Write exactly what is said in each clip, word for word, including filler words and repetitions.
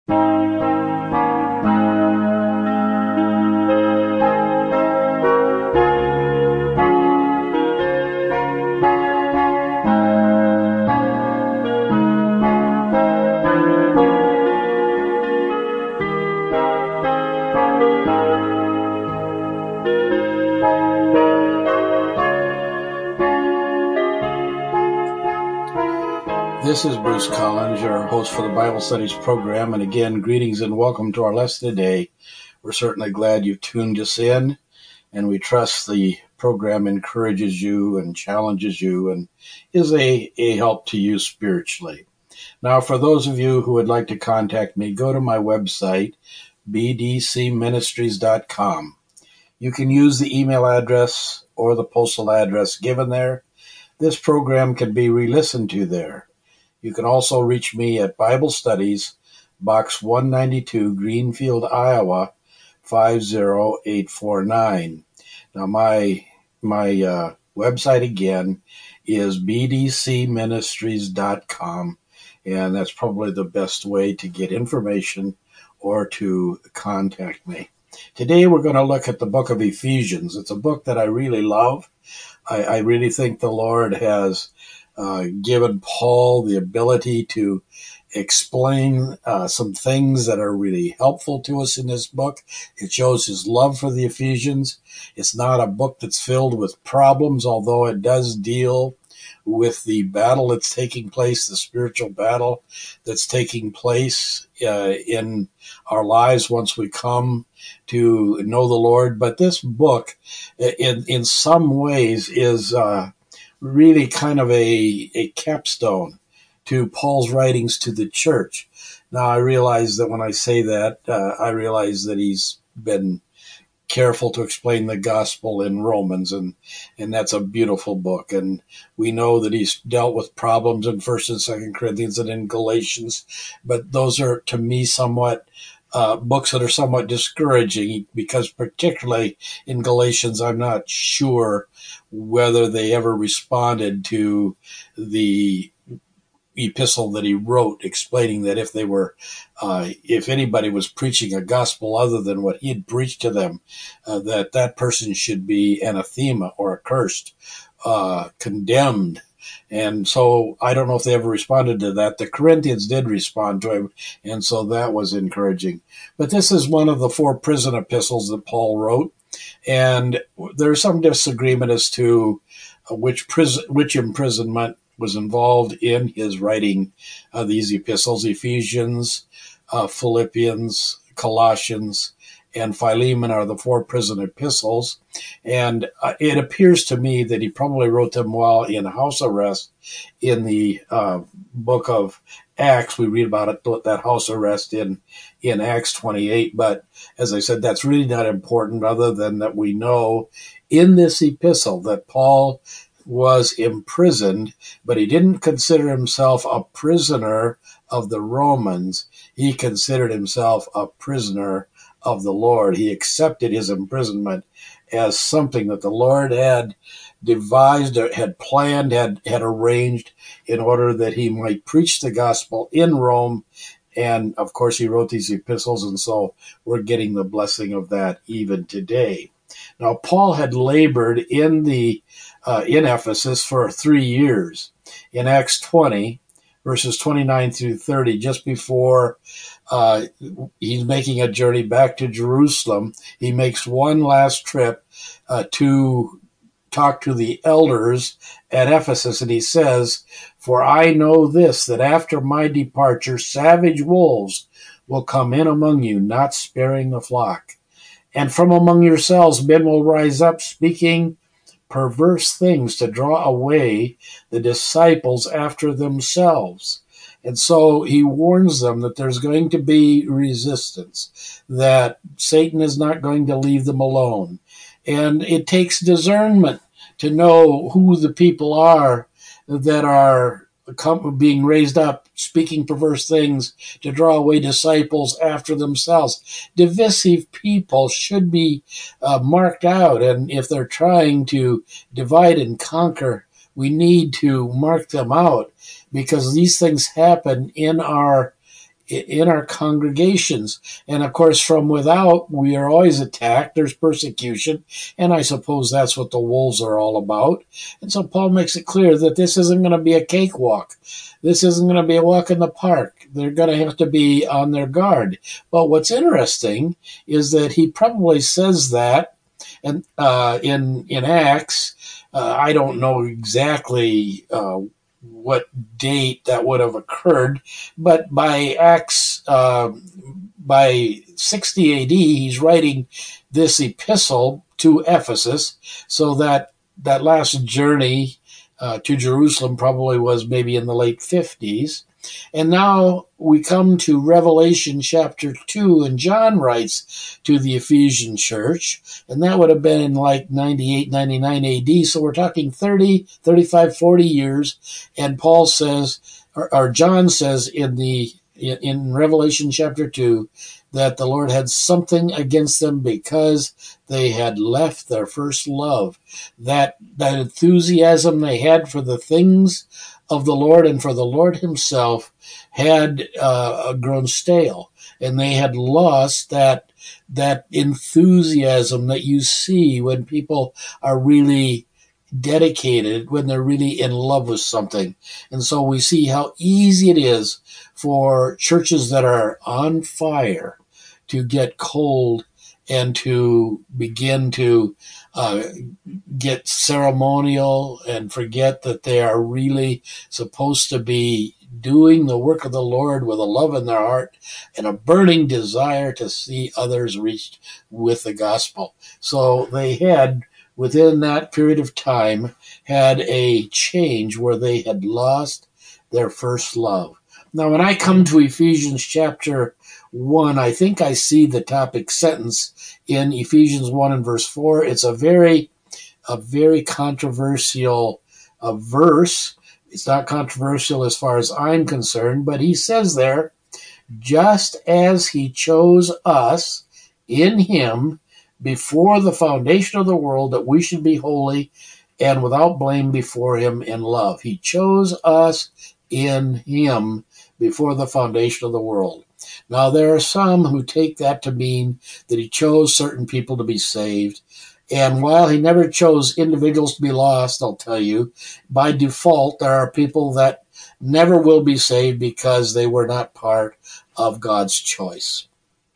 This is Bruce Collins, your host for the Bible Studies program. And again, greetings and welcome to our lesson today. We're certainly glad you've tuned us in, and we trust the program encourages you and challenges you and is a, a help to you spiritually. Now, for those of you who would like to contact me, go to my website, b d c ministries dot com. You can use the email address or the postal address given there. This program can be re-listened to there. You can also reach me at Bible Studies, Box one ninety-two, Greenfield, Iowa, five zero eight four nine. Now, my my uh, website again is b d c ministries dot com, and that's probably the best way to get information or to contact me. Today, we're going to look at the book of Ephesians. It's a book that I really love. I, I really think the Lord has Uh, given Paul the ability to explain uh, some things that are really helpful to us in this book. It shows his love for the Ephesians. It's not a book that's filled with problems, although it does deal with the battle that's taking place, the spiritual battle that's taking place uh, in our lives once we come to know the Lord. But this book, in, in some ways, is uh, really kind of a, a capstone to Paul's writings to the church. Now, I realize that when I say that, uh, I realize that he's been careful to explain the gospel in Romans, and, and that's a beautiful book. And we know that he's dealt with problems in First and Second Corinthians and in Galatians, but those are, to me, somewhat Uh, books that are somewhat discouraging, because particularly in Galatians, I'm not sure whether they ever responded to the epistle that he wrote, explaining that if they were, uh, if anybody was preaching a gospel other than what he had preached to them, uh, that that person should be anathema or accursed, uh, condemned. And so I don't know if they ever responded to that. The Corinthians did respond to him, and so that was encouraging. But this is one of the four prison epistles that Paul wrote, and there's some disagreement as to which prison, which imprisonment was involved in his writing uh, these epistles: Ephesians, uh, Philippians, Colossians, and Philemon are the four prison epistles. And uh, it appears to me that he probably wrote them while in house arrest. In the uh, book of Acts, we read about it, that house arrest in, in Acts twenty-eight. But as I said, that's really not important, other than that we know in this epistle that Paul was imprisoned, but he didn't consider himself a prisoner of the Romans. He considered himself a prisoner of the Lord. He accepted his imprisonment as something that the Lord had devised, had planned, had, had arranged in order that he might preach the gospel in Rome. And of course, he wrote these epistles, and so we're getting the blessing of that even today. Now, Paul had labored in the uh, in Ephesus for three years. In Acts twenty, verses twenty-nine through thirty, just before uh, he's making a journey back to Jerusalem, he makes one last trip uh, to talk to the elders at Ephesus, and he says, "For I know this, that after my departure, savage wolves will come in among you, not sparing the flock. And from among yourselves men will rise up, speaking perverse things to draw away the disciples after themselves." And so he warns them that there's going to be resistance, that Satan is not going to leave them alone. And it takes discernment to know who the people are that are being raised up, speaking perverse things to draw away disciples after themselves. Divisive people should be uh, marked out, and if they're trying to divide and conquer, we need to mark them out, because these things happen in our in our congregations. And of course, from without, we are always attacked. There's persecution. And I suppose that's what the wolves are all about. And so Paul makes it clear that this isn't going to be a cakewalk. This isn't going to be a walk in the park. They're going to have to be on their guard. But what's interesting is that he probably says that and uh, in, in Acts. Uh, I don't know exactly uh, what date that would have occurred, but by Acts, uh, by sixty A D, he's writing this epistle to Ephesus, so that that last journey uh, to Jerusalem probably was maybe in the late fifties. And now we come to Revelation chapter two, and John writes to the Ephesian church, and that would have been in like ninety-eight, ninety-nine A D. So we're talking thirty, thirty-five, forty years. And Paul says, or, or John says in the in, in Revelation chapter two, that the Lord had something against them because they had left their first love. That that enthusiasm they had for the things of the Lord and for the Lord himself had uh, grown stale, and they had lost that that enthusiasm that you see when people are really dedicated, when they're really in love with something. And so we see how easy it is for churches that are on fire to get cold and to begin to uh, get ceremonial and forget that they are really supposed to be doing the work of the Lord with a love in their heart and a burning desire to see others reached with the gospel. So they had, within that period of time, had a change where they had lost their first love. Now, when I come to Ephesians chapter one, I think I see the topic sentence in Ephesians one and verse four. It's a very, a very controversial uh, verse. It's not controversial as far as I'm concerned, but he says there, just as he chose us in him before the foundation of the world, that we should be holy and without blame before him in love. He chose us in him before the foundation of the world. Now, there are some who take that to mean that he chose certain people to be saved. And while he never chose individuals to be lost, I'll tell you, by default, there are people that never will be saved because they were not part of God's choice.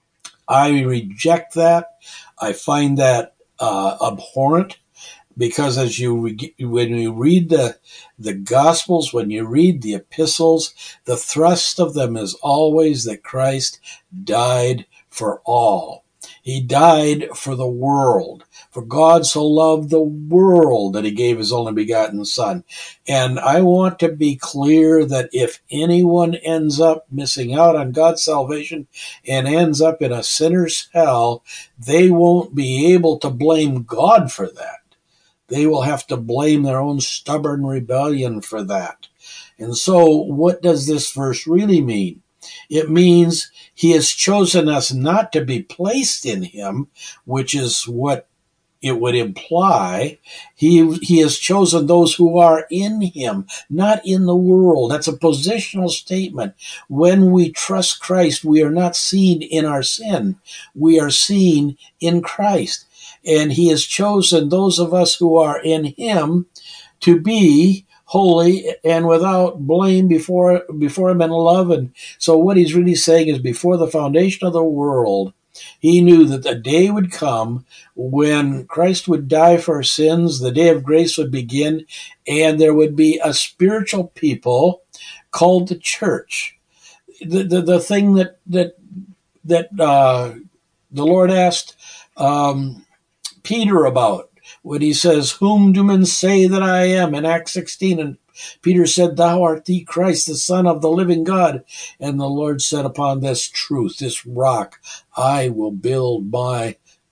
I reject that. I find that uh, abhorrent. Because as you when you read the the Gospels, when you read the epistles, the thrust of them is always that Christ died for all. He died for the world. For God so loved the world that he gave his only begotten Son. And I want to be clear that if anyone ends up missing out on God's salvation and ends up in a sinner's hell, they won't be able to blame God for that. They will have to blame their own stubborn rebellion for that. And so what does this verse really mean? It means he has chosen us not to be placed in him, which is what it would imply. He, he has chosen those who are in him, not in the world. That's a positional statement. When we trust Christ, we are not seen in our sin. We are seen in Christ. And he has chosen those of us who are in him to be holy and without blame before before him in love. And so what he's really saying is, before the foundation of the world, he knew that the day would come when Christ would die for our sins, the day of grace would begin, and there would be a spiritual people called the church. The the, the thing that that that uh, the Lord asked um, Peter about when he says, "Whom do men say that I am?" in Acts sixteen, and Peter said, "Thou art the Christ, the Son of the living God." And the Lord said, "Upon this truth, this rock, I will build my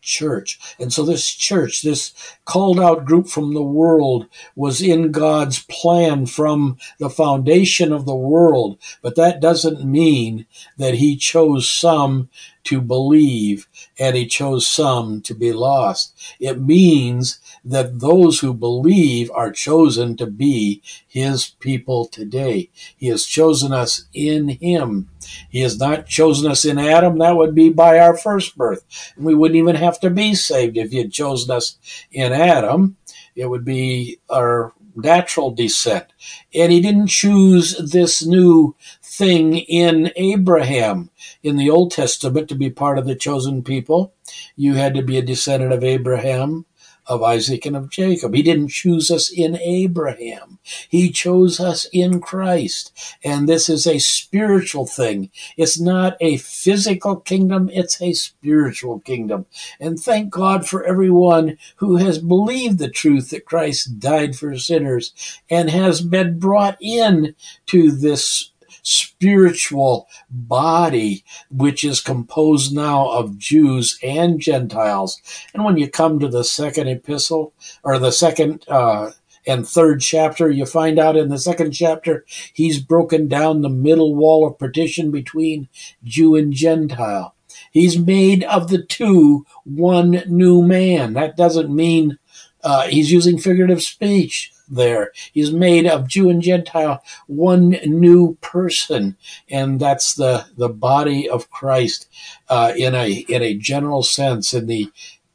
church. And so this church, this called out group from the world, was in God's plan from the foundation of the world. But that doesn't mean that he chose some to believe and he chose some to be lost. It means that those who believe are chosen to be his people today. He has chosen us in him. He has not chosen us in Adam. That would be by our first birth. And we wouldn't even have to be saved if he had chosen us in Adam. It would be our natural descent. And he didn't choose this new thing in Abraham. In the Old Testament, to be part of the chosen people, you had to be a descendant of Abraham, of Isaac, and of Jacob. He didn't choose us in Abraham. He chose us in Christ. And this is a spiritual thing. It's not a physical kingdom, it's a spiritual kingdom. And thank God for everyone who has believed the truth that Christ died for sinners and has been brought in to this spiritual body, which is composed now of Jews and Gentiles. And when you come to the second epistle, or the second uh, and third chapter, you find out in the second chapter, he's broken down the middle wall of partition between Jew and Gentile. He's made of the two one new man. That doesn't mean uh, he's using figurative speech there. He's made of Jew and Gentile one new person, and that's the the body of Christ uh, in a in a general sense, in the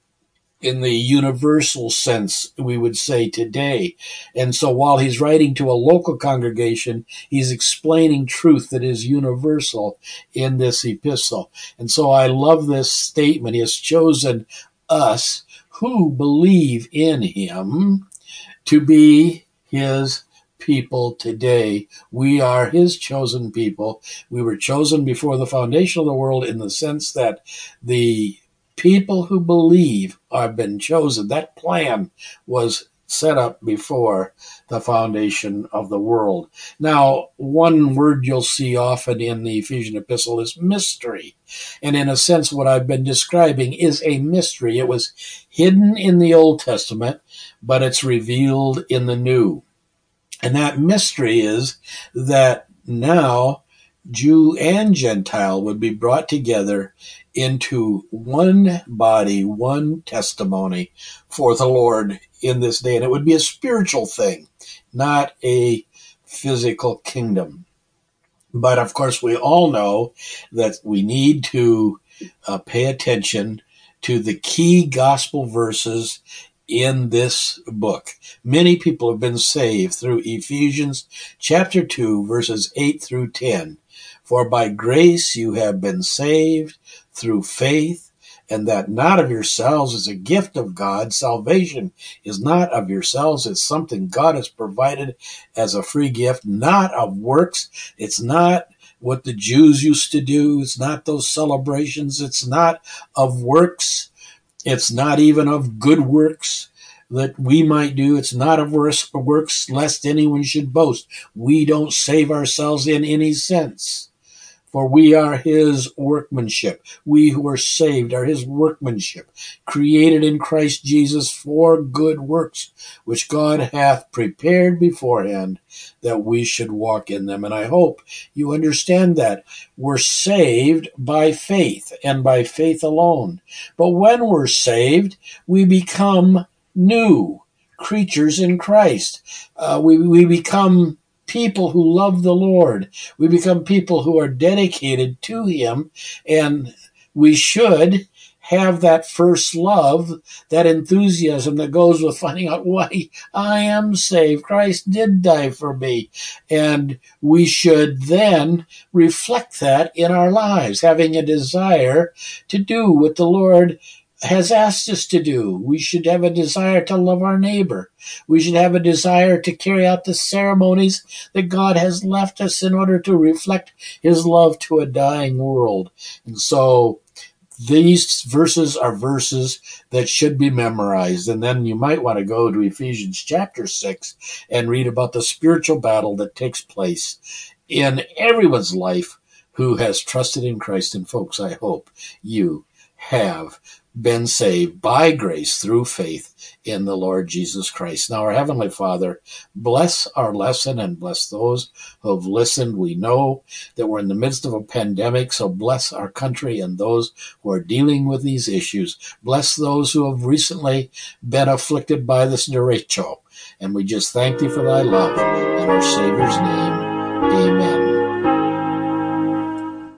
in the universal sense, we would say today. And so while he's writing to a local congregation, he's explaining truth that is universal in this epistle. And so I love this statement. He has chosen us who believe in him to be his people today. We are his chosen people. We were chosen before the foundation of the world in the sense that the people who believe have been chosen. That plan was set up before the foundation of the world. Now, one word you'll see often in the Ephesian epistle is mystery. And in a sense, what I've been describing is a mystery. It was hidden in the Old Testament, but it's revealed in the New. And that mystery is that now Jew and Gentile would be brought together into one body, one testimony for the Lord in this day. And it would be a spiritual thing, not a physical kingdom. But of course, we all know that we need to uh, pay attention to the key gospel verses in this book. Many people have been saved through Ephesians chapter two, verses eight through ten. For by grace you have been saved through faith, and that not of yourselves is a gift of God. Salvation is not of yourselves. It's something God has provided as a free gift, not of works. It's not what the Jews used to do. It's not those celebrations. It's not of works. It's not even of good works that we might do. It's not of works lest anyone should boast. We don't save ourselves in any sense. For we are his workmanship. We who are saved are his workmanship, created in Christ Jesus for good works, which God hath prepared beforehand that we should walk in them. And I hope you understand that. We're saved by faith and by faith alone. But when we're saved, we become new creatures in Christ. Uh, we, we become people who love the Lord. We become people who are dedicated to him, and we should have that first love, that enthusiasm that goes with finding out why I am saved. Christ did die for me. And we should then reflect that in our lives, having a desire to do what the Lord has asked us to do. We should have a desire to love our neighbor. We should have a desire to carry out the ceremonies that God has left us in order to reflect his love to a dying world. And so these verses are verses that should be memorized. And then you might want to go to Ephesians chapter six and read about the spiritual battle that takes place in everyone's life who has trusted in Christ. And folks, I hope you have been saved by grace through faith in the Lord Jesus Christ. Now, our Heavenly Father, bless our lesson and bless those who have listened. We know that we're in the midst of a pandemic, so bless our country and those who are dealing with these issues. Bless those who have recently been afflicted by this derecho. And we just thank thee for thy love. In our Savior's name, amen.